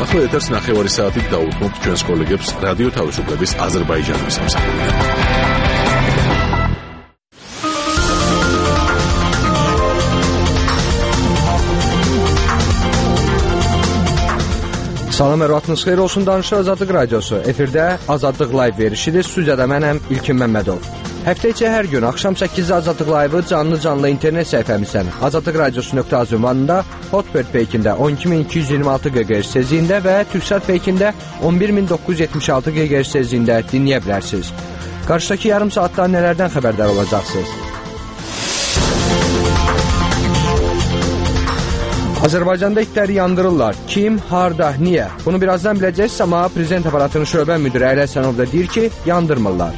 ახლა ეთერს 9 საათით დაუთმობთ ჩვენს კოლეგებს რადიო თავისუფლების აზერბაიჯანის სამსახურიდან. Salam, vaxtınız xeyir olsun, danışır Azadlıq Radiosu. Efirdə Azadlıq Live verişidir. Studiyada mənəm İlkin Məmmədov. Həftə içi hər gün axşam 8-də Azadlıq Live-ı canlı internet səhifəmizdən azadlıqradiosu.az ünvanında, Hotbird peykində 12226 GHz tezliyində və Türksat peykində 11976 GHz tezliyində dinləyə bilərsiniz. Qarşıdakı yarım saatda nələrdən xəbərdar olacaqsınız? Azərbaycanda itləri yandırırlar. Kim, harda, niyə? Bunu birazdan biləcəksiniz, amma Prezident aparatının şöbə müdürü Əylə Həsənov da deyir ki, yandırmırlar.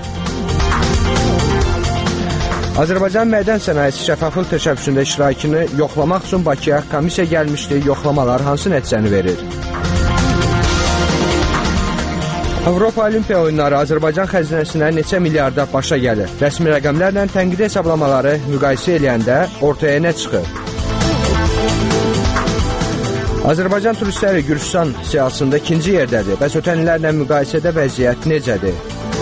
Azərbaycan mədən sənayesi şəffaflıq təşəbbüsündə iştirakını yoxlamaq üçün Bakıya komissiya gəlmişdi. Yoxlamalar hansı nəticəni verir? Avropa Olimpiya oyunları Azərbaycan xəzinəsinə neçə milyarda başa gəlir? Rəsmi rəqəmlərlə tənqidi hesablamaları müqayisə eləyəndə ortaya nə çıxır? Azərbaycan turistləri Gürcistan siyasətində ikinci yerdədir. Bəs ötən illərlə müqayisədə vəziyyət necədir?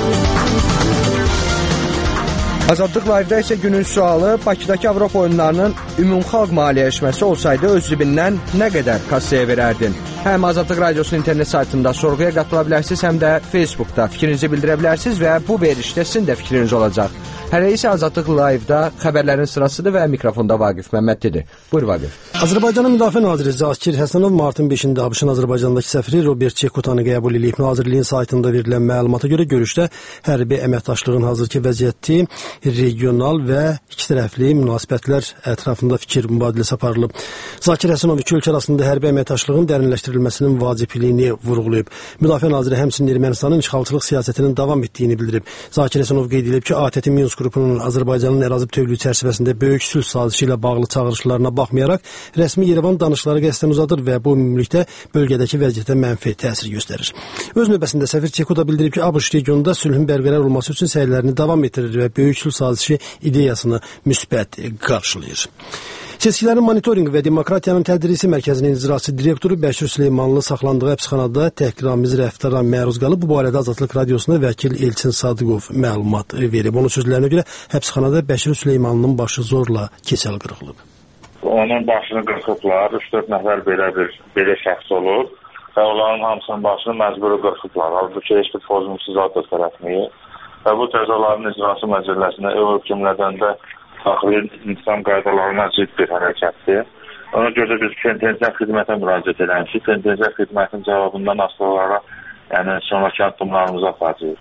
Azadlıq Live-də isə günün sualı, Bakıdakı Avropa oyunlarının ümumxalq maliyyələşməsi olsaydı öz cibindən nə qədər kassaya verərdin? Həm Azadlıq Radiosunun internet saytında sorğuya qatıla bilərsiniz, həm də Facebookda fikrinizi bildirə bilərsiniz və bu verişdə sizin də fikriniz olacaq. Hələ isə Azadlıq Live-da xəbərlərin sırasıdır və mikrofonda Vaqif Məmmədlidir. Buyur Vaqif. Azərbaycanın Müdafiə Naziri Zakir Həsənov martın 5-də ABŞ-ın Azərbaycandakı səfiri Robert Çekutanı qəbul edib. Nazirliyin saytında verilən məlumata görə görüşdə hərbi əməkdaşlığın hazırki vəziyyəti, regional və ikitərəfli münasibətlər ətrafında fikir mübadiləsi aparılıb. Zakir Həsənov iki ölkə arasında hərbi əməkdaşlığın dərinləşdirilməsinin vacibliyini vurğulayıb. Müdafiə Naziri həmçinin Ermənistanın işğalçılıq siyasətinin davam etdiyini bildirib. Zakir Həsənov qeyd edib ki, ATƏT Minsk qrupunun Azərbaycanın ərazi bütövlüyü çərçivəsində böyük sülh sazişi ilə bağlı çağırışlarına baxmayaraq, rəsmi Yerevan danışıqları qəsdən uzadır və bu ümumilikdə bölgədəki vəziyyətə mənfi təsir göstərir. Öz növbəsində səfir Çeko da bildirib ki, ABŞ regionda sülhün bərqərar olması üçün səylərini davam etdirir və böyük sülh sazişi ideyasını müsbət qarşılayır. Seçkilərin monitorinqi və demokratiyanın tədrisi mərkəzinin icraçı direktoru Bəşir Süleymanlı saxlandığı həbsxanada təhqiramiz rəftara məruz qalıb. Bu barədə Azadlıq Radiosuna vəkil Elçin Sadıqov məlumat verib. Onun sözlərinə görə həbsxanada Bəşir Süleymanlının başı zorla keçəl qırılıb. Onun başını qırxıblar, 3-4 nəfər belə şəxs olub və onların hamısının başını məcburi qırxıblar. Halbuki heç bir pozuntusuz adət tərəfməyib və bu cəzaların icrası məcəlləsinə hökmlərdən də daxili insan qaydalarına zidd bir hərəkətdir. Ona görə biz penitensiar xidmətə müraciət eləmişik. Penitensiar xidmətin cavabından asılı olaraq sonraki addımlarımızı aparacağıq.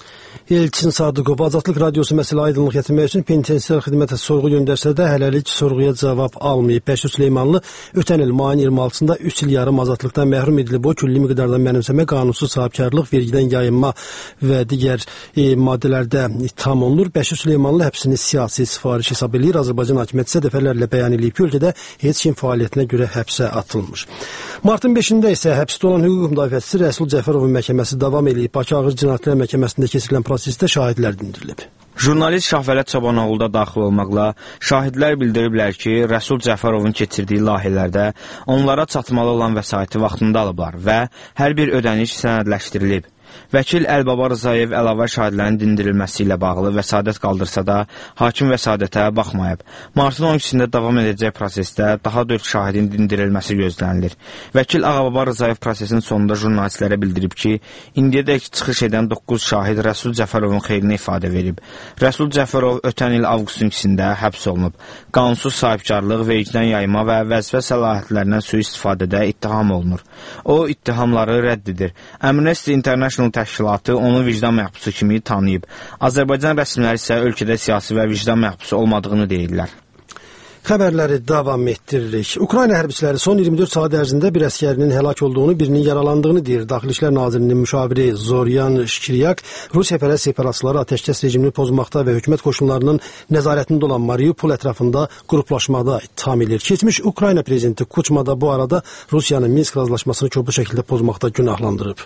Elçin Sadıqov Azadlıq Radiosu məsələ aydınlıq gətirmək üçün penitensiar xidmətə sorğu göndərsə də hələlik sorğuya cavab almayıb. Bəşir Süleymanlı ötən il mayın 26-sında 3 il yarım azadlıqdan məhrum edilib. O külli miqdarda mənimsəmə, qanunsuz sahibkarlıq, vergidən yayınma və digər maddələrdə ittiham olunur. Bəşir Süleymanlı həbsini siyasi sifariş hesab edir. Azərbaycan hakimiyyəti isə dəfələrlə bəyan edib ki, ölkədə heç kim fəaliyyətinə görə həbsə atılmır. Martın 5-də isə həbsdə olan hüquq müdafiəçisi Rəsul Cəfərovun məhkəməsi davam edib. Bakı Ağır Cinayətlər Məhkəməsində keçirilən prosesdə şahidlər dindirilib. Jurnalist Şahvələt Çobanoğlu da daxil olmaqla şahidlər bildiriblər ki, Rəsul Cəfərovun keçirdiyi layihələrdə onlara çatmalı olan vəsaiti vaxtında alıblar və hər bir ödəniş sənədləşdirilib. Vəkil Əlbaba Rızayev əlavə şahidlərin dindirilməsi ilə bağlı vəsadət qaldırsa da, hakim vəsadətə baxmayıb. Martın 12-sində davam edəcək prosesdə daha 4 şahidin dindirilməsi gözlənilir. Vəkil Ağababa Rızayev prosesin sonunda jurnalistlərə bildirib ki, indiyədək çıxış edən 9 şahid Rəsul Cəfərovun xeyrinə ifadə verib. Rəsul Cəfərov ötən il avqustun 2-sində həbs olunub. Qanunsuz sahibkarlıq, vergidən yayma və vəzifə səlahiyyətlərindən sui-istifadədə ittiham olunur. O, ittihamları rədd edir. Amnesty International təşkilatı onu vicdan məhbusu kimi tanıyıb. Azərbaycan rəsmiləri isə ölkədə siyasi və vicdan məhbusu olmadığını deyirlər. Xəbərləri davam etdiririk. Ukrayna hərbçiləri son 24 saat ərzində bir əskərinin həlak olduğunu, birinin yaralandığını deyir. Daxili İşlər Nazirinin müşaviri Zoryan Şkiryak, Rusiyapərəst separatçıları atəşkəs rejimini pozmaqda və hökumət qoşunlarının nəzarətində olan Mariupol ətrafında qruplaşmada ittiham edir. Keçmiş Ukrayna prezidenti Kuçma da bu arada Rusiyanın Minsk razılaşmasını kobud şəkildə pozmaqda günahlandırıb.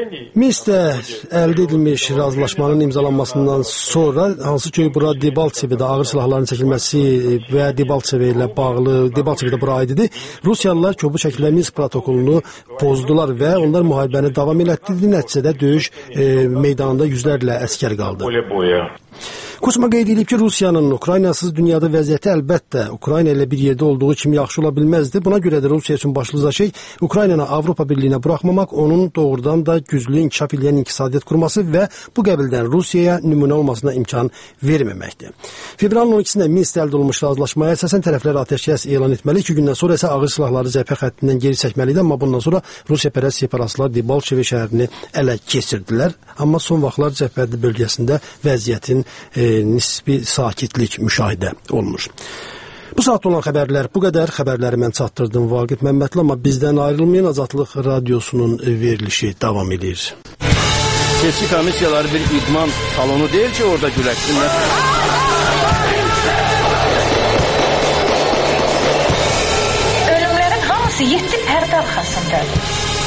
Minskdə əldə edilmiş razılaşmanın imzalanmasından sonra, hansı ki bura Debaltsev müharibədə ağır silahların çəkilməsi və Debaltseve ilə bağlı, Debaltseve də bura aiddir. Rusiyalılar ki, bu şəkildə Minsk protokolunu pozdular və onlar müharibəni davam elətdirdi. Nəticədə döyüş meydanında yüzlərlə əskər qaldı. Kusma qeyd edib ki, Rusiyanın Ukraynasız dünyada vəziyyəti əlbəttə Ukrayna ilə bir yerdə olduğu kimi yaxşı ola bilməzdi. Buna görə də Rusiya üçün başlıca şey Ukraynanı Avropa Birliyinə buraxmamaq, onun doğrudan da güclü inkişaf edən iqtisadiyyat qurması və bu qəbildən Rusiyaya nümunə olmasına imkan verməməkdir. Fevralın 12-sində Minskdə əldə olunmuş razılaşmaya əsasən tərəflər atəşkəs elan etməli, 2 gündən sonra isə ağır silahları cəbhə xəttindən geri çəkməlidir, amma bundan sonra Rusiyapərəst separatistlər Debaltseve şəhərini ələ keçirdilər. Amma son vaxtlar cəbhə bölgəsində vəziyyətin nisbi sakitlik müşahidə olunur. Bu saat olan xəbərlər bu qədər. Xəbərləri mən çatdırdım Vaqif Məmmədli, amma bizdən ayrılmayın, Azadlıq Radiosunun verilişi davam edir. Seçki komissiyaları bir idman salonu deyil ki, orada güləşsinlər. Ölümlərin hamısı 7 pərdə arxasındadır.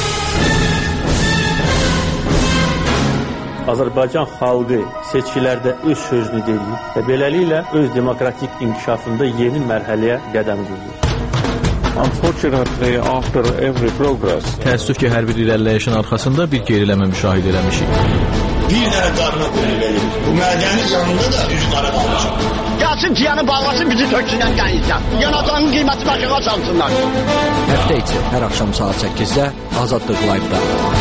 Azərbaycan xalqı seçkilərdə öz sözünü deyir və beləliklə öz demokratik inkişafında yeni mərhələyə qədən qoyur. Unfortunately, after every progress, təəssüf ki, hər bir irəliləyişin arxasında bir geriləmə müşahidə eləmişik. Bir dənə qarına qoyulur. Bu mədənin yanında da üz qara qalmışıq. Gəlsin ciyanı bağlasın, bizi töksünən gəlirsən. Yanacağının qiyməti başına çalsınlar. Həftə içi hər axşam saat 8-də Azadlıq Live-da.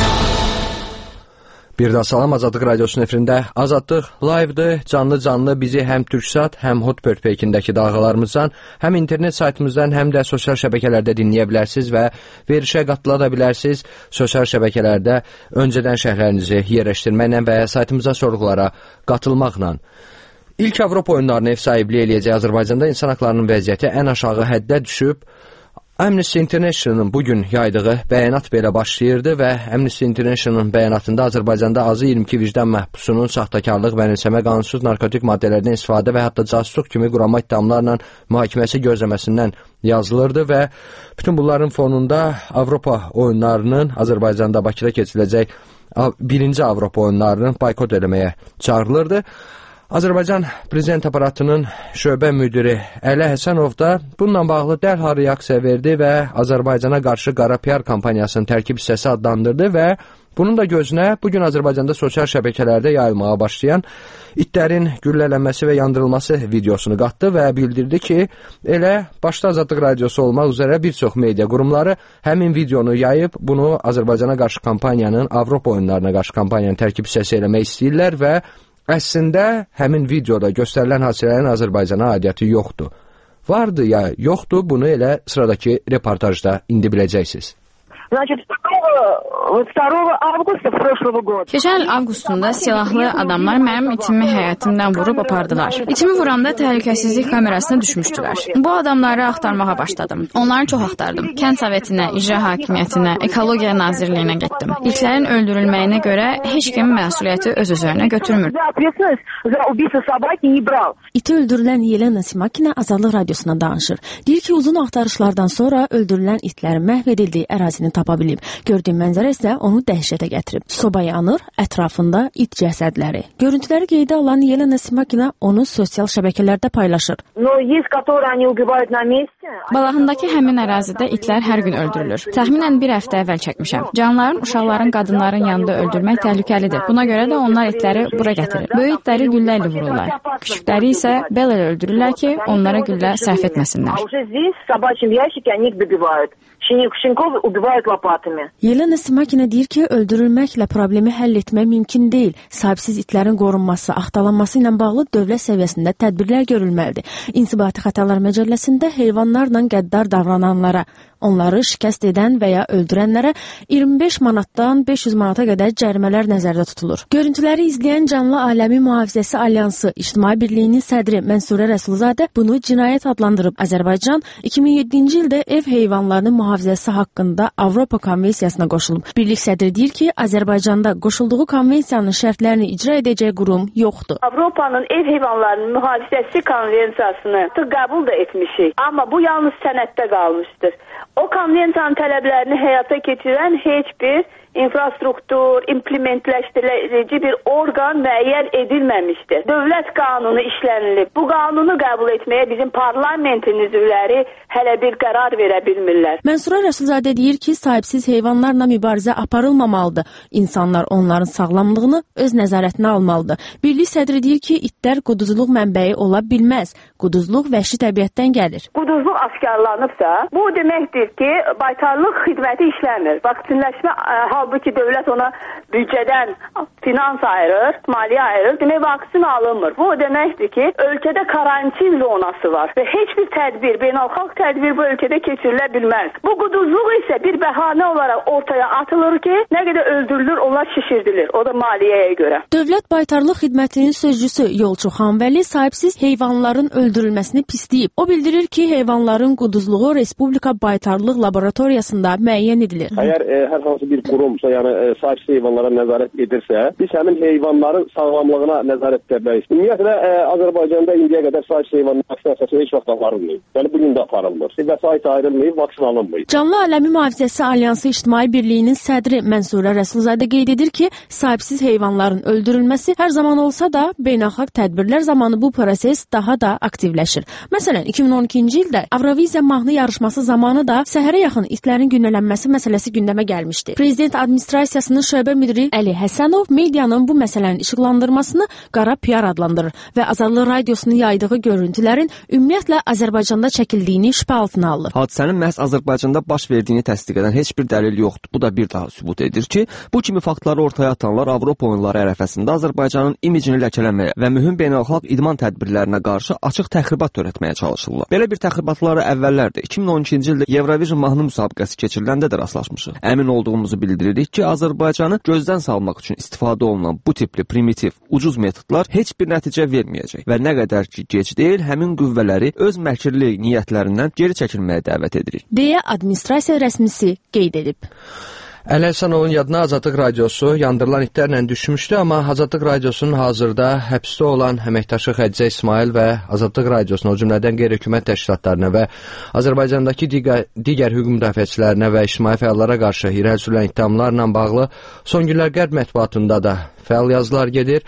Bir daha salam, Azadlıq Radiosunun efirində Azadlıq Live-dır. Canlı bizi həm Türksat, həm Hotbird peykindəki dalğalarımızdan, həm internet saytımızdan, həm də sosial şəbəkələrdə dinləyə bilərsiniz və verilişə qatıla da bilərsiniz. Sosial şəbəkələrdə öncədən şərhlərinizi yerləşdirməklə və ya saytımıza sorğulara qatılmaqla. İlk Avropa oyunlarını ev sahibliyi eləyəcək Azərbaycanda insan haqlarının vəziyyəti ən aşağı həddə düşüb. Amnesty International'ın bugün yaydığı bəyanat belə başlayırdı və Amnesty International'ın bəyanatında Azərbaycanda azı 22 vicdan məhbusunun saxtakarlıq, mənimsəmə, qanunsuz narkotik maddələrdən istifadə və hətta casusluq kimi qurama ittihamlarla mühakiməsi gözləməsindən yazılırdı və bütün bunların fonunda Avropa oyunlarının Azərbaycanda Bakıda keçiriləcək 1-ci Avropa oyunlarının boykot eləməyə çağırılırdı. Azərbaycan Prezident aparatının şöbə müdiri Əli Həsənov da bununla bağlı dərhal reaksiya verdi və Azərbaycana qarşı qara PR kampaniyasının tərkib hissəsi adlandırdı və bunun da gözünə bugün Azərbaycanda sosial şəbəkələrdə yayılmağa başlayan itlərin güllələnməsi və yandırılması videosunu qatdı və bildirdi ki, elə başda Azadlıq Radiosu olmaq üzrə bir çox media qurumları həmin videonu yayıb, bunu Azərbaycana qarşı kampaniyanın, Avropa oyunlarına qarşı kampaniyanın tərkib hissəsi eləmək istəyirlər və əslində həmin videoda göstərilən hadisələrin Azərbaycana aidiyyəti yoxdur. Vardı ya yoxdur, bunu elə sıradakı reportajda indi biləcəksiniz. Keçən il avqustunda silahlı adamlar mənim itimi həyətimdən vurub apardılar. İtimi vuranda təhlükəsizlik kamerasına düşmüşdülər. Bu adamları axtarmağa başladım. Onları çox axtardım. Kənd Sovetinə, İcra Hakimiyyətinə, Ekologiya Nazirliyinə getdim. İtlərin öldürülməyinə görə heç kim məsuliyyəti öz üzərinə götürmür. İti öldürülən Yelena Simakina Azadlıq Radiosuna danışır. Deyir ki, uzun axtarışlardan sonra öldürülən itlərin məhv edildiyi ərazini tapa bilib. Gördüyüm mənzərə isə onu dəhşətə gətirib. Soba yanır, ətrafında it cəsədləri. Görüntüləri qeydə alan Yelena Simakina onu sosial şəbəkələrdə paylaşır. Balağındakı həmin ərazidə itlər hər gün öldürülür. Təxminən bir həftə əvvəl çəkmişəm. Canlıların, uşaqların, qadınların yanında öldürmək təhlükəlidir. Buna görə də onlar itləri bura gətirir. Böyük itləri güllə ilə vururlar. Küçükləri isə belə öldürürlər ki, onlara güllə sərf etməsinlər. Yelena Simakina deyir ki, öldürülməklə problemi həll etmək mümkün deyil. Sahibsiz itlərin qorunması, axtalanması ilə bağlı dövlət səviyyəsində tədbirlər görülməlidir. İnzibati Xətalar Məcəlləsində heyvanlarla qəddar davrananlara, onları şikəst edən və ya öldürənlərə 25 manatdan 500 manata qədər cərimələr nəzərdə tutulur. Görüntüləri izləyən Canlı Aləmi Mühafizəsi Alyansı İctimai Birliyinin sədri Mənsurə Rəsulzadə bunu cinayət adlandırıb. Azərbaycan 2007-ci ildə ev heyvanlarının mühafizəsi haqqında Avropa Konvensiyasına qoşulub. Birlik sədri deyir ki, Azərbaycanda qoşulduğu konvensiyanın şərtlərini icra edəcək qurum yoxdur. Avropanın ev heyvanlarının mühafizəsi konvensiyasını qəbul da etmişik. Amma bu yalnız sənəddə qalmışdır. O konvensiyanın tələblərini həyata keçirən heç bir infrastruktur, implementləşdirici bir orqan müəyyən edilməmişdir. Dövlət qanunu işlənilib. Bu qanunu qəbul etməyə bizim parlamentin üzvləri hələ bir qərar verə bilmirlər. Mənsura Rəsulzadə deyir ki, sahibsiz heyvanlarla mübarizə aparılmamalıdır. İnsanlar onların sağlamlığını öz nəzarətinə almalıdır. Birlik sədri deyir ki, itlər quduzluq mənbəyi ola bilməz. Quduzluq vəhşi təbiətdən gəlir. Quduzluq aşkarlanıbsa, bu deməkdir ki, baytarlıq xidməti işləmir. Vaksinləşmə, halbuki dövlət ona büdcədən finans ayırır, maliyyə ayırır, demək vaksin alınmır. Bu deməkdir ki, ölkədə karantin zonası var və heç bir tədbir, beynəlxalq tədbir bu ölkədə keçirilə bilməz. Bu quduzluq isə bir bəhanə olaraq ortaya atılır ki, nə qədər öldürülür, onlar şişirdilir. O da maliyyəyə görə. Dövlət Baytarlıq Xidmətinin sözcüsü Yolçu Xanvəli sahibsiz heyvanların öldürülməsini pisləyib. O bildirir ki, heyvanların quduzluğu Respublika Baytarlıq Laboratoriyasında müəyyən edilir. Əgər hər hansı bir qurumsa, yəni sahibsiz heyvanlara nəzarət edirsə, biz həmin heyvanların sağlamlığına nəzarət etməliyik. Ümumiyyətlə, Azərbaycanda indiyə qədər sahibsiz heyvanların vaksinasiyası heç vaxt aparılmayıb. Yəni, bugün də aparılmır. Vəsait ayrılmayıb, vaksin alınmayıb. Canlı Aləmi Mühafizəsi Alyansı İctimai Birliyinin sədri Mənsura Rəsulzadə qeyd edir ki, sahibsiz heyvanların öldürülməsi hər zaman olsa da, beynəlxalq tədbirlər zamanı bu proses daha da aktivləşir. Məsələn, 2012-ci ildə Avroviziya mahnı yarışması zamanı da səhərə yaxın itlərin güllələnməsi məsələsi gündəmə gəlmişdi. Prezident Administrasiyasının şöbə müdiri Əli Həsənov medianın bu məsələnin işıqlandırmasını qara PR adlandırır və Azadlıq Radiosunun yaydığı görüntülərin ümumiyyətlə Azərbaycanda çəkildiyini şübhə altına alır. Hadisənin məhz Azərbaycanda baş verdiyini təsdiq edən heç bir dəlil yoxdur. Bu da bir daha sübut edir ki, bu kimi faktları ortaya atanlar Avropa oyunları ərəfəsində Azərbaycanın imicini ləkələməyə və mühüm beynəlxalq idman tədbirlərinə qarşı açıq təxribat törətməyə çalışırlar. Belə bir təxribatlara əvvəllər də 2012-ci ildə Eurovision mahnı müsabiqəsi keçiriləndə də rastlaşmışıq. Əmin olduğumuzu bildiririk ki, Azərbaycanı gözdən salmaq üçün istifadə olunan bu tipli primitiv, ucuz metodlar heç bir nəticə verməyəcək və nə qədər ki gec deyil, həmin qüvvələri öz məkirli niyyətlərindən geri çəkilməyə dəvət edirik, deyə administrasiya rəsmisi qeyd edib. Əli Həsənovun yadına Azadlıq Radiosu yandırılan itlərlə düşmüşdü, amma Azadlıq Radiosunun hazırda həbsdə olan əməkdaşı Xədicə İsmail və Azadlıq Radiosuna, o cümlədən qeyri-hökumət təşkilatlarına və Azərbaycandakı digər hüquq müdafiəçilərinə və ictimai fəallara qarşı irəli sürülən ittihamlarla bağlı son günlər Qərb mətbuatında da fəal yazılar gedir.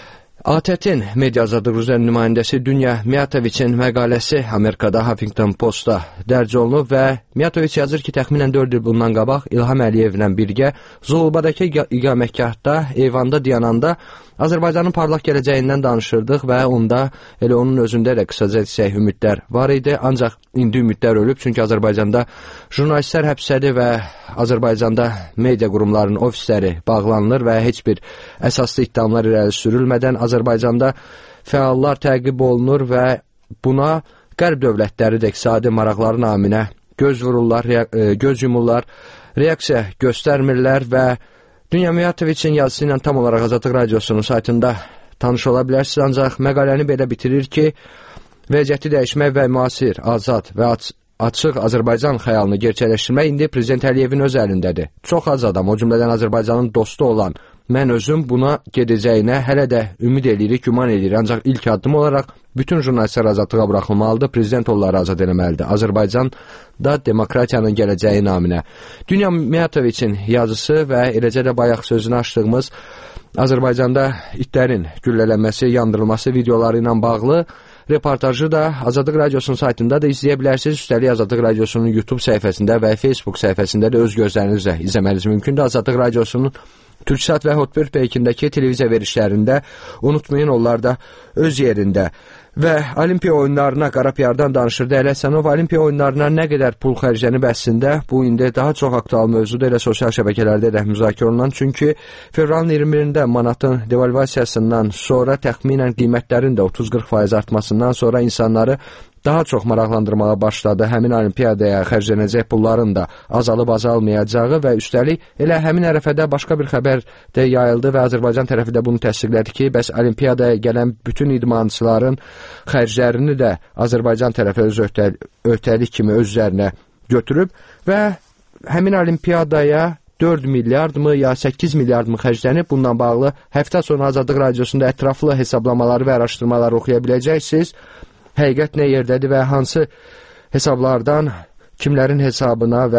ATƏT-in media azadlıq üzrə nümayəndəsi Dünya Miyatoviçin məqaləsi Amerikada Huffington Postda dərc olunub və Miyatoviç yazır ki, təxminən 4 il bundan qabaq İlham Əliyevlə birgə Zulubadakı iqamətgahda, eyvanda dayananda Azərbaycanın parlaq gələcəyindən danışırdıq və onda elə onun özündə də qısaca desək ümidlər var idi. Ancaq indi ümidlər ölüb, çünki Azərbaycanda jurnalistlər həbsdədir və Azərbaycanda media qurumlarının ofisləri bağlanılır və heç bir əsaslı ittihamlar irəli sürülmədən Azərbaycanda fəallar təqib olunur və buna Qərb dövlətləri də iqtisadi maraqları naminə göz vururlar, göz yumurlar, reaksiya göstərmirlər və Dünya Miyatoviçin yazısı ilə tam olaraq Azadlıq Radiosunun saytında tanış ola bilərsiniz, ancaq məqaləni belə bitirir ki, vəziyyəti dəyişmək və müasir, azad və açıq Azərbaycan xəyalını gerçəkləşdirmək indi Prezident Əliyevin öz əlindədir. Çox az adam, o cümlədən Azərbaycanın dostu olan mən özüm buna gedəcəyinə hələ də ümid edirik, güman edirik. Ancaq ilk addım olaraq bütün jurnalistlər azadlığa buraxılmalıdır, prezident onları azad eləməlidir. Azərbaycan da demokratiyanın gələcəyi naminə. Dünya Miyatoviçin yazısı və eləcə də bayaq sözünü açdığımız Azərbaycanda itlərin güllələnməsi, yandırılması videoları ilə bağlı reportajı da Azadlıq Radiosunun saytında da izləyə bilərsiniz. Üstəlik Azadlıq Radiosunun YouTube səhifəsində və Facebook səhifəsində də öz gözlərinizlə izləməniz mümkündür. Azadlıq Radiosunun Türksat və Hotbird Peykindəki televiziya verişlərində unutmayın, onlar da öz yerində. Və Olimpiya oyunlarına qara piyardan danışırdı Əli Həsənov. Olimpiya oyunlarına nə qədər pul xərclənib əslində, bu indi daha çox aktual mövzudur, elə sosial şəbəkələrdə də müzakirə olunan. Çünki fevralın 21-də manatın devalvasiyasından sonra təxminən qiymətlərin də 30-40% artmasından sonra insanları daha çox maraqlandırmağa başladı. Həmin olimpiyadaya xərclənəcək pulların da azalıb-azalmayacağı və üstəlik elə həmin ərəfədə başqa bir xəbər də yayıldı və Azərbaycan tərəfi də bunu təsdiqlədi ki, bəs olimpiyadaya gələn bütün idmançıların xərclərini də Azərbaycan tərəfi öz öhdəlik kimi öz üzərinə götürüb və həmin olimpiyadaya 4 milyardmı ya 8 milyardmı xərclənib. Bununla bağlı həftə sonra Azadlıq Radiosunda ətraflı hesablamaları və araşdırmaları oxuya biləcəksiniz. Həqiqət nə yerdədir və hansı hesablardan kimlərin hesabına və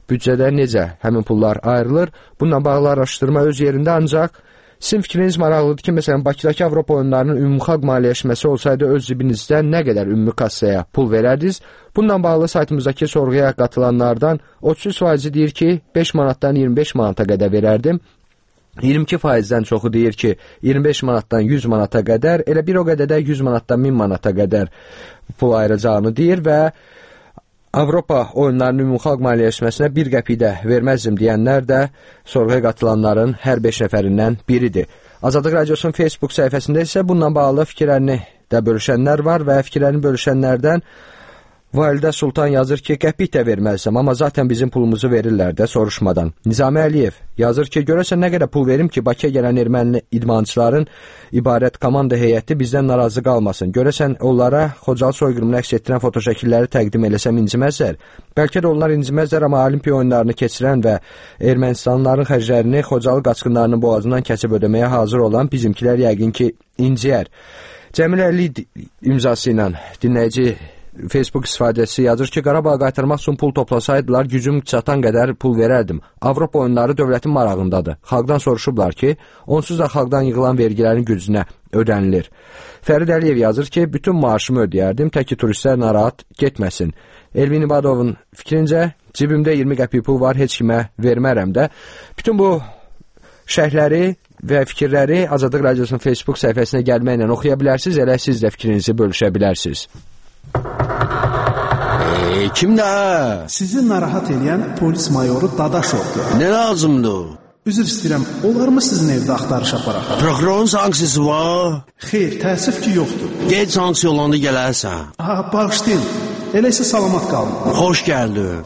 büdcədə necə həmin pullar ayrılır? Bununla bağlı araşdırma öz yerində, ancaq sizin fikriniz maraqlıdır ki, məsələn, Bakıdakı Avropa oyunlarının ümumxalq maliyyələşməsi olsaydı öz cibinizdə nə qədər ümumi kassaya pul verərdiniz? Bununla bağlı saytımızdakı sorğuya qatılanlardan 33% deyir ki, 5 manatdan 25 manata qədər verərdim. 22%-dən çoxu deyir ki, 25 manatdan 100 manata qədər, elə bir o qədər də 100 manatdan 1000 manata qədər pul ayıracağını deyir və Avropa oyunlarının ümumxalq maliyyələşməsinə bir qəpik də verməzdim deyənlər də sorğuya qatılanların hər 5 nəfərindən biridir. Azadlıq Radiosunun Facebook səhifəsində isə bununla bağlı fikirlərini də bölüşənlər var və fikirlərini bölüşənlərdən Validə Sultan yazır ki, qəpik də verməzsəm, amma zaten bizim pulumuzu verirlər də soruşmadan. Nizami Əliyev yazır ki, görəsən nə qədər pul verim ki, Bakıya gələn erməni idmançıların ibarət komanda heyəti bizdən narazı qalmasın. Görəsən onlara Xocalı soyqırımını əks etdirən fotoşəkilləri təqdim eləsəm inciməzlər. Bəlkə də onlar inciməzlər, amma olimpiya oyunlarını keçirən və Ermənistanların xərclərini Xocalı qaçqınlarının boğazından kəsib ödəməyə hazır olan bizimkilər yəqin ki, inciyər. Cəmil Əli imzası ilə dinləyici Facebook istifadəçisi yazır ki, Qarabağı qaytarmaq üçün pul toplasaydılar, gücüm çatan qədər pul verərdim. Avropa oyunları dövlətin marağındadır. Xalqdan soruşublar ki, onsuz da xalqdan yığılan vergilərin gücünə ödənilir. Fərid Əliyev yazır ki, bütün maaşımı ödəyərdim, tək ki turistlər narahat getməsin. Elvin İbadovun fikrincə, cibimdə 20 qəpik pul var, heç kimə vermərəm də. Bütün bu şərhləri və fikirləri Azadlıq Radiosunun Facebook səhifəsinə gəlməklə oxuya bilərsiniz, elə siz də fikrinizi bölüşə bilərsiniz. Kimdə? Sizi narahat edən polis mayoru Dadaşovdur. Nə lazımdır? Üzr istəyirəm, olar mı sizin evdə axtarış aparaq? Prokurorun sanksiyası var? Xeyr, təəssüf ki, yoxdur. Gec sanksiya olanda gələrsən. Bağışlayın, elə isə salamat qalın. Xoş gəldin.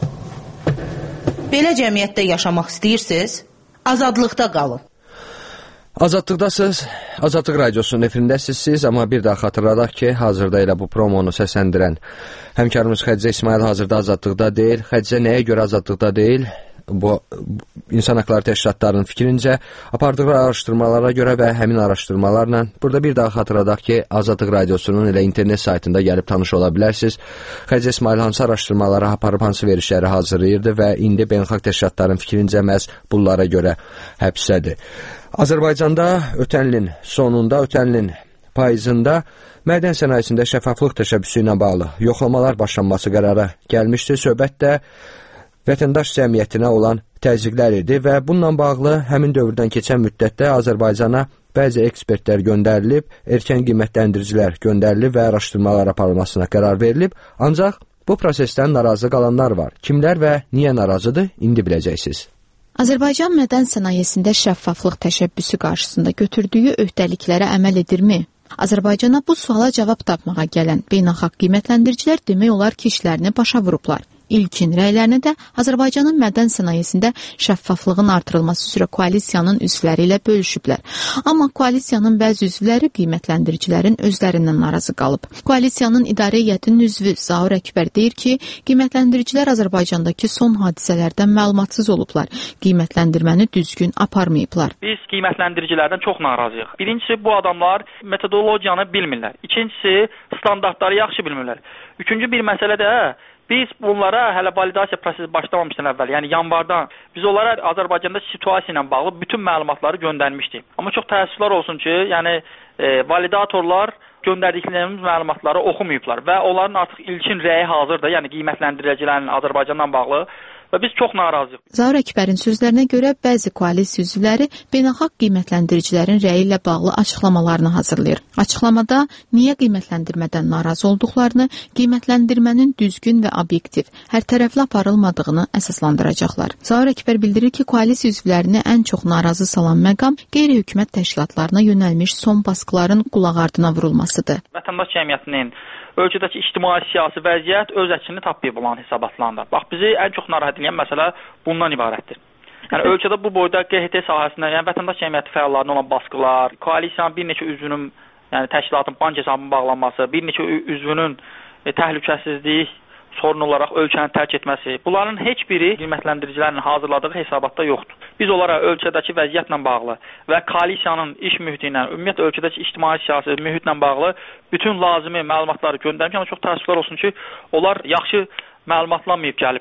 Belə cəmiyyətdə yaşamaq istəyirsiniz? Azadlıqda qalın. Azadlıqdasınız, Azadlıq Radiosunun efirindəsiniz, amma bir daha xatırladaq ki, hazırda elə bu promonu səsləndirən həmkarımız Xədicə İsmail hazırda azadlıqda deyil. Xədicə nəyə görə azadlıqda deyil? Bu İnsan Haqları Təşkilatlarının fikrincə apardığı araşdırmalara görə və həmin araşdırmalarla burada bir daha xatırladaq ki, Azadlıq Radiosunun elə internet saytında gəlib tanış ola bilərsiniz. Xədicə İsmail hansı araşdırmaları aparıb, hansı verişləri hazırlayırdı və indi Beynəlxalq Təşkilatların fikrincə məhz bunlara görə həbsdədir. Azərbaycanda ötən ilin sonunda, ötən ilin payızında mədən sənayesində şəffaflıq təşəbbüsü ilə bağlı yoxlamalar başlanması qərara gəlmişdi. Söhbət də vətəndaş cəmiyyətinə olan təzyiqlər idi və bununla bağlı həmin dövrdən keçən müddətdə Azərbaycana bəzi ekspertlər göndərilib, erkən qiymətləndiricilər göndərilib və araşdırmalar aparılmasına qərar verilib. Ancaq bu prosesdən narazı qalanlar var. Kimlər və niyə narazıdır? İndi biləcəksiniz. Azərbaycan mədən sənayesində şəffaflıq təşəbbüsü qarşısında götürdüyü öhdəliklərə əməl edirmi? Azərbaycana bu suala cavab tapmağa gələn beynəlxalq qiymətləndiricilər demək olar ki, işlərini başa vurublar. İlkin rəylərini də Azərbaycanın mədən sənayesində şəffaflığın artırılması üzrə koalisiyanın üzvləri ilə bölüşüblər. Amma koalisiyanın bəzi üzvləri qiymətləndiricilərin özlərindən narazı qalıb. Koalisiyanın idarə heyətinin üzvü Zaur Əkbər deyir ki, qiymətləndiricilər Azərbaycandakı son hadisələrdən məlumatsız olublar. Qiymətləndirməni düzgün aparmayıblar. Biz qiymətləndiricilərdən çox narazıyıq. Birincisi, bu adamlar metodologiyanı bilmirlər. İkincisi, standartları yaxşı bilmirlər. Üçüncü bir məsələ də biz bunlara hələ validasiya prosesi başlamamışdan əvvəl, yəni yanvardan biz onlara Azərbaycanda situasiya ilə bağlı bütün məlumatları göndərmişdik. Amma çox təəssüflər olsun ki, yəni validatorlar göndərdiklərimiz məlumatları oxumayıblar və onların artıq ilkin rəyi hazırdır, yəni qiymətləndiricilərin Azərbaycandan bağlı və biz çox narazıyıq. Zaur Əkbərin sözlərinə görə bəzi koalisiya üzvləri beynəlxalq qiymətləndiricilərin rəyi ilə bağlı açıqlamalarını hazırlayır. Açıqlamada niyə qiymətləndirmədən narazı olduqlarını, qiymətləndirmənin düzgün və obyektiv, hərtərəfli aparılmadığını əsaslandıracaqlar. Zaur Əkbər bildirir ki, koalisiya üzvlərini ən çox narazı salan məqam qeyri-hökumət təşkilatlarına yönəlmiş son baskıların qulaq ardına vurulmasıdır. Vətəndaş cəmiyyətinin ölkədəki ictimai-siyasi vəziyyət öz əksini tapmayıb olan hesablatlanır. Bax, bizi ən çox narahat edən məsələ bundan ibarətdir. Yəni, ölkədə bu boyda QHT sahəsində, yəni vətəndaş cəmiyyəti fəallarına olan baskılar, koalisiyanın bir neçə üzvünün, yəni təşkilatın bank hesabının bağlanması, bir neçə üzvünün təhlükəsizlik sorun olaraq ölkəni tərk etməsi, bunların heç biri qiymətləndiricilərin hazırladığı hesabatda yoxdur. Biz onlara ölkədəki vəziyyətlə bağlı və koalisiyanın iş mühiti ilə, ümumiyyətlə ölkədəki ictimai-siyasi mühitlə bağlı bütün lazımi məlumatları göndərmişik, amma çox təəssüflər olsun ki, onlar yaxşı məlumatlanmayıb gəliblər.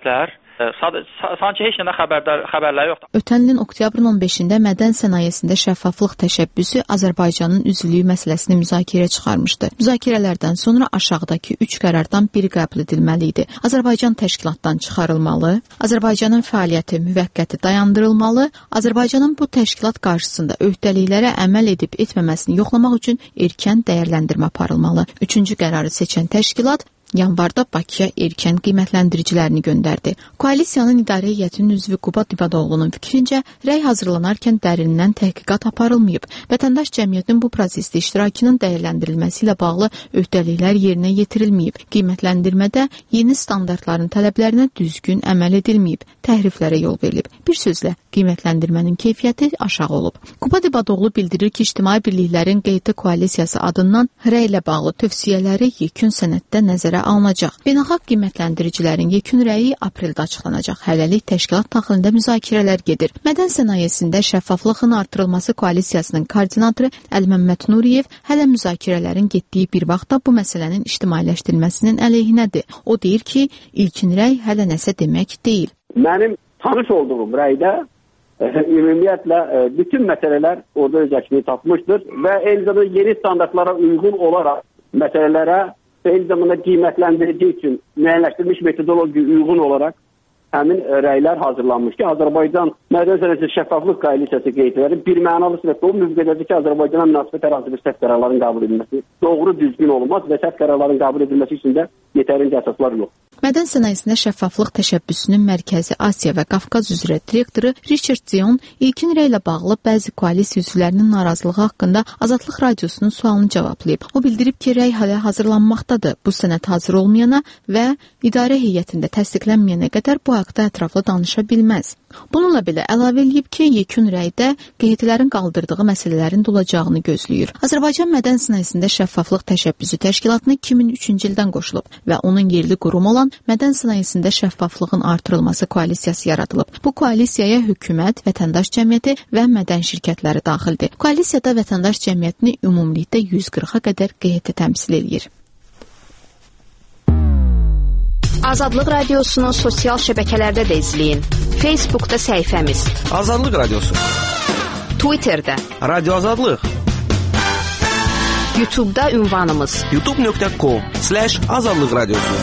Sanki heç nədən xəbərləri yoxdur. Ötən ilin oktyabrın 15-də mədən sənayesində şəffaflıq təşəbbüsü Azərbaycanın üzvlüyü məsələsini müzakirəyə çıxarmışdı. Müzakirələrdən sonra aşağıdakı 3 qərardan biri qəbul edilməli idi. Azərbaycan təşkilatdan çıxarılmalı, Azərbaycanın fəaliyyəti müvəqqəti dayandırılmalı, Azərbaycanın bu təşkilat qarşısında öhdəliklərə əməl edib etməməsini yoxlamaq üçün erkən dəyərləndirmə aparılmalı. 3-cü qərarı seçən təşkilat yanvarda Bakıya erkən qiymətləndiricilərini göndərdi. Koalisiyanın idarə heyətinin üzvü Qubad İbadoğlu'nun fikrincə, rəy hazırlanarkən dərindən təhqiqat aparılmayıb. Vətəndaş cəmiyyətin bu prosesdə iştirakının dəyərləndirilməsi ilə bağlı öhdəliklər yerinə yetirilməyib. Qiymətləndirmədə yeni standartların tələblərinə düzgün əməl edilməyib. Təhriflərə yol verilib. Bir sözlə, qiymətləndirmənin keyfiyyəti aşağı olub. Qubad İbadoğlu bildirir ki, İctimai Birliklərin QT Koalisiyası adından rəy ilə bağlı tövsiyələri yekun sənəddə nəzərə alınacaq. Beynəlxalq qiymətləndiricilərin yekun rəyi apreldə açıqlanacaq. Hələlik təşkilat daxilində müzakirələr gedir. Mədən sənayesində şəffaflığın artırılması koalisiyasının koordinatoru Əlməmməd Nuriyev hələ müzakirələrin getdiyi bir vaxtda bu məsələnin ictimailəşdirilməsinin əleyhinədir. O deyir ki, ilkin rəy hələ nəsə demək deyil. Mənim tanış olduğum rəydə ümumiyyətlə bütün məsələlər orada öz əksini tapmışdır və eyni zamanda yeni standartlara uyğun olaraq məsələlərə eyni zamanda qiymətləndirici üçün müəyyənləşdirilmiş metodologiya uyğun olaraq həmin rəylər hazırlanmış ki, Azərbaycan Mədən Sənayesi Şəffaflıq Koalisiyası qeydləri bir mənalı sürətdə o mövqedədir ki, Azərbaycana münasibət ərazisi bir səhv qərarların qəbul edilməsi doğru düzgün olmaz və səhv qərarların qəbul edilməsi üçün də yetərincə əsaslar yox. Mədən sənayesində şəffaflıq təşəbbüsünün Mərkəzi Asiya və Qafqaz üzrə direktoru Richard Zion ilkin rəylə bağlı bəzi koalisiya üzvlərinin narazılığı haqqında Azadlıq Radiosunun sualını cavablayıb. O bildirib ki, rəy hələ hazırlanmaqdadır. Bu sənəd hazır olmayana və idarə heyətində təsdiqlənməyənə qədər bu haqda ətraflı danışa bilməz. Bununla belə əlavə edib ki, yekun rəydə QHT-lərin qaldırdığı məsələlərin olacağını gözləyir. Azərbaycan Mədən Sənayesində Şəffaflıq Təşəbbüsü Təşkilatına 2003-cü ildən qoşulub və onun yerli qurumu olan Mədən Sənayesində Şəffaflığın artırılması koalisiyası yaradılıb. Bu koalisiyaya hökumət, vətəndaş cəmiyyəti və mədən şirkətləri daxildir. Koalisiyada vətəndaş cəmiyyətini ümumilikdə 140-a qədər QHT təmsil edir. Azadlıq Radiosunu sosial şəbəkələrdə də izləyin. Facebookda səhifəmiz Azadlıq Radiosu, Twitterdə Radio Azadlıq, YouTube'da ünvanımız youtube.com/Azadlıq Radiosu.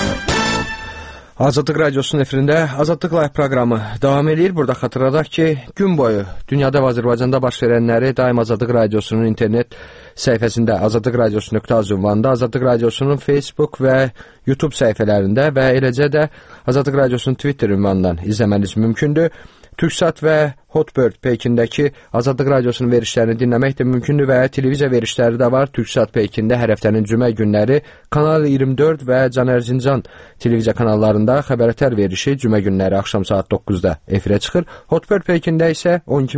Azadlıq Radiosunun efirində Azadlıq Live proqramı davam edir. Burada xatırladaq ki, gün boyu dünyada və Azərbaycanda baş verənləri daim Azadlıq Radiosunun internet səhifəsində azadlıqradiosu.az ünvanında, Azadlıq Radiosunun Facebook və YouTube səhifələrində və eləcə də Azadlıq Radiosunun Twitter ünvanından izləməniz mümkündür. Türksat və Hotbird Pekindəki Azadlıq Radiosunun verişlərini dinləmək də mümkündür və televiziya verişləri də var. Türksat Pekində hər həftənin cümə günləri Kanal 24 və Can Erzincan televiziya kanallarında xəbərətər verişi cümə günləri axşam saat 9-da efirə çıxır. Hotbird Pekində isə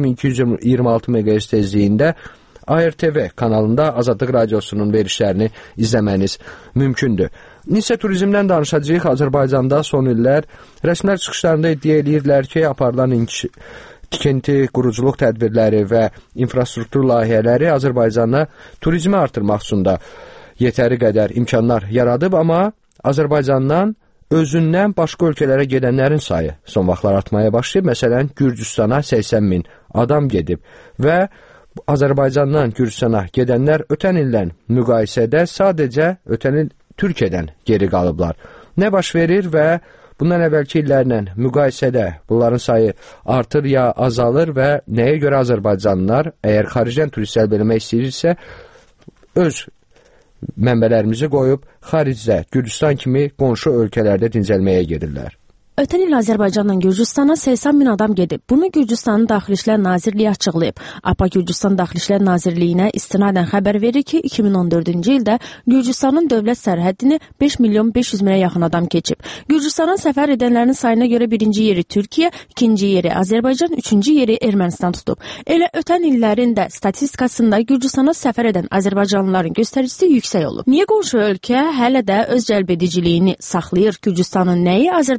12226 MHz tezliyində ARTV kanalında Azadlıq Radiosunun verişlərini izləməniz mümkündür. Nisə turizmdən danışacağıq. Azərbaycanda son illər rəsmlər çıxışlarında iddia edirlər ki, aparılan tikinti, quruculuq tədbirləri və infrastruktur layihələri Azərbaycana turizmi artırmaq üçün də yetəri qədər imkanlar yaradıb, amma Azərbaycandan özündən başqa ölkələrə gedənlərin sayı son vaxtlar artmaya başlayıb. Məsələn, Gürcüstana 80 min adam gedib və Azərbaycandan Gürcüstana gedənlər ötən ildən müqayisədə sadəcə ötən il Türkiyədən geri qalıblar. Nə baş verir və bundan əvvəlki illərlə müqayisədə bunların sayı artır ya azalır və nəyə görə Azərbaycanlılar əgər xaricdən turist cəlb etmək istəyirsə öz mənbələrimizi qoyub xaricdə Gürcüstan kimi qonşu ölkələrdə dincəlməyə gedirlər? Ötən il Azərbaycandan Gürcüstana 80 min adam gedib. Bunu Gürcüstanın Daxili İşlər Nazirliyi açıqlayıb. APA Gürcüstan Daxili İşlər Nazirliyinə istinadən xəbər verir ki, 2014-cü ildə Gürcüstanın dövlət sərhədini 5 milyon 500 minə yaxın adam keçib. Gürcüstana səfər edənlərin sayına görə birinci yeri Türkiyə, ikinci yeri Azərbaycan, üçüncü yeri Ermənistan tutub. Elə ötən illərin də statistikasında Gürcüstana səfər edən Azərbaycanlıların göstəricisi yüksək olub. Niyə qonşu ölkə hələ də öz cəlbediciliyini saxlayır? Gürcüstanın nəyi Azərbaycanlılar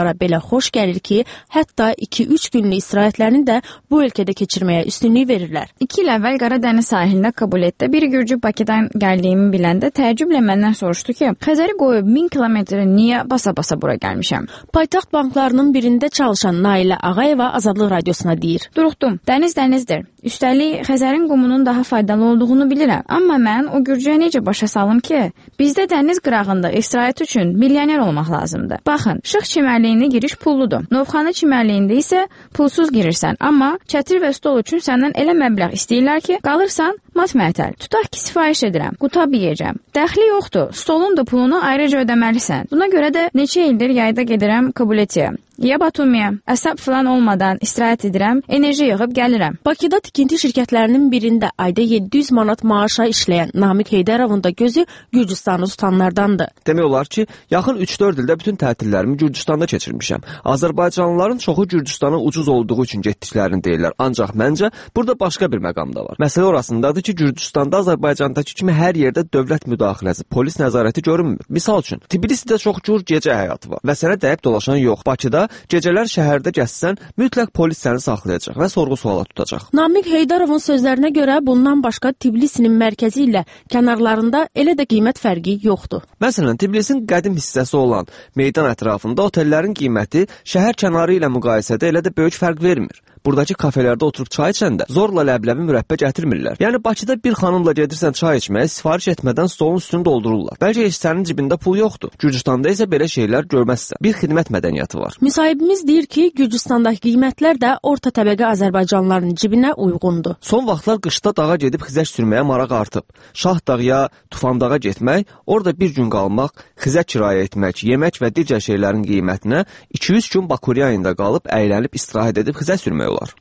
onlara belə xoş gəlir ki, hətta 2-3 günlük istirahətlərini də bu ölkədə keçirməyə üstünlük verirlər. 2 il əvvəl Qaradəniz sahilində Kabulətdə bir gürcü Bakıdan gəldiyimi biləndə təəccüblə məndən soruşdu ki, Xəzəri qoyub 1000 kilometri niyə basa-basa bura gəlmişəm? Paytaxt banklarının birində çalışan Nailə Ağayeva Azadlıq radiosuna deyir. Duruxdum, dəniz dənizdir. Üstəlik, Xəzərin qumunun daha faydalı olduğunu bilirəm. Amma mən o gürcüyə necə başa salım ki, bizdə dəniz qırağında istirahət üçün milyoner olmaq lazımdır. Baxın, Şıx çimərliyində giriş pulludur. Novxanı çimərliyində isə pulsuz girirsən. Amma çətir və stol üçün səndən elə məbləğ istəyirlər ki, qalırsan mat-məətəl. Tutaq ki, sifariş edirəm, qutab yeyəcəm. Dəxli yoxdur, stolun da pulunu ayrıca ödəməlisən. Buna görə də neçə ildir yayda gedirəm Kabuletiyə. Ya Batumiyə, əsəb filan olmadan istirahət edirəm, enerji yığıb gəlirəm. Bakıda tikinti şirkətlərinin birində ayda 700 manat maaşa işləyən Namiq Heydərovun da gözü Gürcüstanı tutanlardandır. Demək olar ki, yaxın 3-4 ildə bütün tətillərimi Gürcüstanda keçirmişəm. Azərbaycanlıların çoxu Gürcüstana ucuz olduğu üçün getdiklərini deyirlər. Ancaq məncə burada başqa bir məqam da var. Məsələ orasındadır ki, Gürcüstanda Azərbaycandakı kimi hər yerdə dövlət müdaxiləsi, polis nəzarəti görünmür. Misal üçün, Tbilisidə çox cür gecə həyatı var və sənə dəyib dolaşan yox. Bakıda gecələr şəhərdə gəzsən, mütləq polis səni saxlayacaq və sorğu-suala tutacaq. Namiq Heydarovun sözlərinə görə bundan başqa Tbilisinin mərkəzi ilə kənarlarında elə də qiymət fərqi yoxdur. Məsələn, Tbilisin qədim hissəsi olan meydan ətrafında otellərin qiyməti şəhər kənarı ilə müqayisədə elə də böyük fərq vermir. Buradakı kafelərdə oturub çay içəndə zorla ləbləbi mürəbbə gətirmirlər. Yəni Bakıda bir xanımla gedirsən çay içməyə, sifariş etmədən stolun üstünü doldururlar. Bəlkə heç sənin cibində pul yoxdur. Gürcüstanda isə belə şeylər görməzsən. Bir xidmət mədəniyyəti var. Müsahibimiz deyir ki, Gürcüstandakı qiymətlər də orta təbəqə azərbaycanlıların cibinə uyğundur. Son vaxtlar qışda dağa gedib xizək sürməyə maraq artıb. Şahdağa ya Tufandağa getmək, orada bir gün qalmaq, xizək kirayə etmək, yemək və digər şeylərin qiymətinə 200 gün Bakuriya ayında qalıb, əylənib istirahət edib xizək sürmək olar.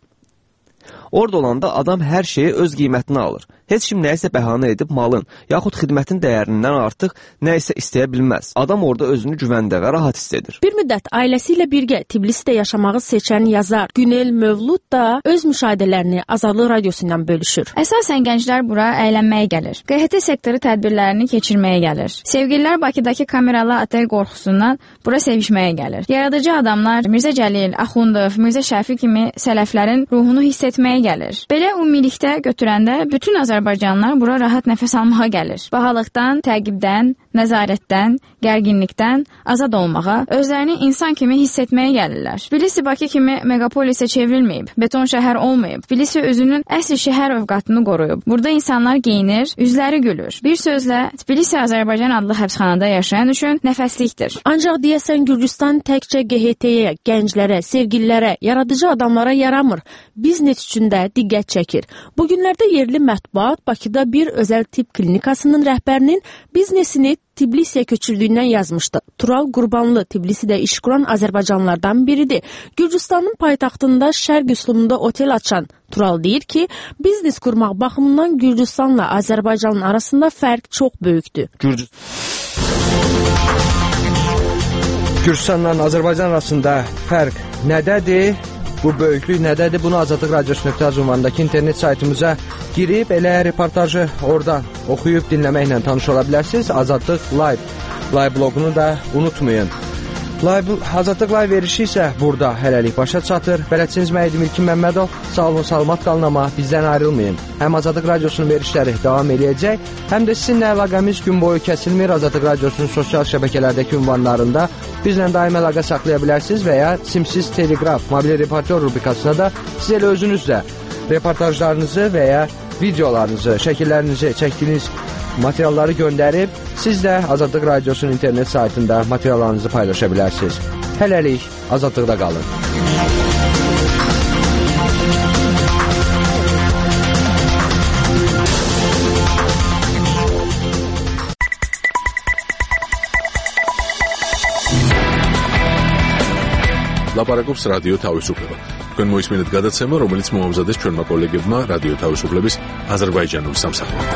Orada olanda adam hər şeyi öz qiymətinə alır. Heç kim nəyisə bəhanə edib malın, yaxud xidmətin dəyərindən artıq nəyisə istəyə bilməz. Adam orada özünü güvəndə və rahat hiss edir. Bir müddət ailəsi ilə birgə Tbilisdə yaşamağı seçən yazar Günel Mövlud da öz müşahidələrini Azadlıq radiosundan bölüşür. Əsasən gənclər bura əylənməyə gəlir. QHT sektoru tədbirlərini keçirməyə gəlir. Sevgililər Bakıdakı kameralı otel qorxusundan bura sevişməyə gəlir. Yaradıcı adamlar Mirzə Cəlil, Axundov, Mirzə Şəfi kimi sələflərin ruhunu hiss etməyə gəlir. Belə ümumilikdə götürəndə bütün Azərbaycanlılar bura rahat nəfəs almağa gəlir. Bahalıqdan, təqibdən, nəzarətdən, gərginlikdən azad olmağa, özlərini insan kimi hiss etməyə gəlirlər. Tbilisi Bakı kimi megapolisə çevrilməyib, beton şəhər olmayıb. Tbilisi özünün əsl şəhər övqatını qoruyub. Burada insanlar geyinir, üzləri gülür. Bir sözlə, Tbilisi Azərbaycan adlı həbsxanada yaşayan üçün nəfəslikdir. Ancaq deyəsən Gürcüstan təkcə QHT-yə, gənclərə, sevgililərə, yaradıcı adamlara yaramır. Biznes üçün də diqqət çəkir. Bu günlərdə yerli mətbuat Bakıda bir özəl tibb klinikasının rəhbərinin biznesini Tbilisiyə köçürdüyündən yazmışdı. Tural Qurbanlı Tbilisidə iş quran Azərbaycanlılardan biridir. Gürcüstanın paytaxtında şərq üslubunda otel açan Tural deyir ki, biznes qurmaq baxımından Gürcüstanla Azərbaycanın arasında fərq çox böyükdür. Gürcüstanla Azərbaycan arasında fərq nədədir? Bu böyüklük nədədir? Bunu Azadlıq Radiosu.az ünvanındakı internet saytımıza girib elə reportajı oradan oxuyub dinləməklə tanış ola bilərsiniz. Azadlıq Live blogunu da unutmayın. Azadlıq Live verişi isə burada hələlik başa çatır. Bələdçiniz Məhədim İlkin Məmmədov. Sağ olun, salamat qalın, amma bizdən ayrılmayın. Həm Azadlıq Radiosunun verişləri davam eləyəcək, həm də sizinlə əlaqəmiz gün boyu kəsilmir. Azadlıq Radiosunun sosial şəbəkələrdəki ünvanlarında bizlə daim əlaqə saxlaya bilərsiniz və ya Simsiz Telegraf mobil reportör rubrikasına da siz elə özünüz də reportajlarınızı və ya videolarınızı, şəkillərinizi, çəkdiyiniz materialları göndərib, siz də Azadlıq Radiosunun internet saytında materiallarınızı paylaşa bilərsiniz. Hələlik azadlıqda qalın. ლაპარაკობს რადიო თავისუფლება. თქვენ მოისმინეთ გადაცემა, რომელიც მოამზადეს ჩვენმა კოლეგებმა რადიო თავისუფლების აზერბაიჯანულ სამსახურთან.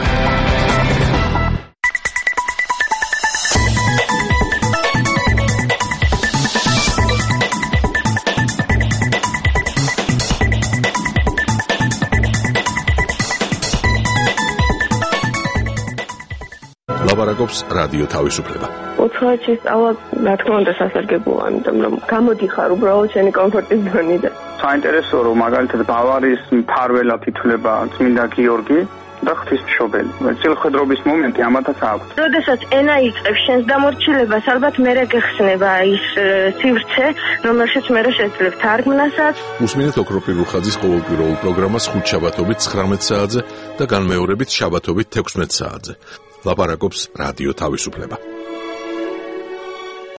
ლაპარაკობს რადიო თავისუფლება. 4-ში სწავლა, რა თქმა უნდა, სასარგებლოა, იმიტომ რომ გამოდიხარ უბრალოდ შენი კომფორტის ზონიდან. საინტერესოა, რომ მაგალითად ბავარიის მფარველად ითვლება წმინდა გიორგი და ღვთისმშობელი. წილხედრობის მომენტი ამათაც აქვს. როდესაც ენა იწყებს შენს დამორჩილებას, ალბათ მერე გეხსნება ის სივრცე, რომელშიც მერე შეძლებ თარგმნასაც. უსმინეთ ოქროპირ რუხაძის ყოველკვირეულ პროგრამას ხუთშაბათობით 19 საათზე და განმეორებით შაბათობით 16 საათზე. ლაპარაკობს რადიო თავისუფლება.